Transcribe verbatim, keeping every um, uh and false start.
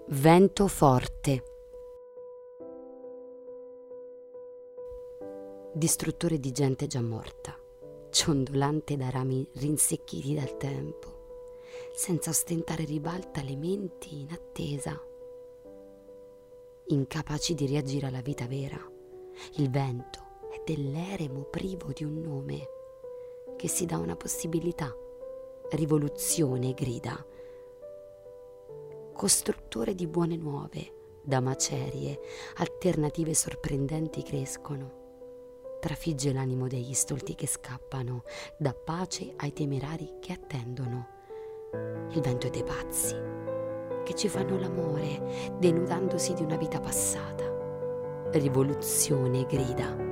Vento forte. Distruttore di gente già morta, ciondolante da rami rinsecchiti dal tempo, senza ostentare ribalta le menti in attesa, incapaci di reagire alla vita vera. Il vento è dell'eremo privo di un nome, che si dà una possibilità. Rivoluzione grida. Costruttore di buone nuove, da macerie, alternative sorprendenti crescono. Trafigge l'animo degli stolti che scappano, dà pace ai temerari che attendono. Il vento è dei pazzi, che ci fanno l'amore, denudandosi di una vita passata. Rivoluzione grida.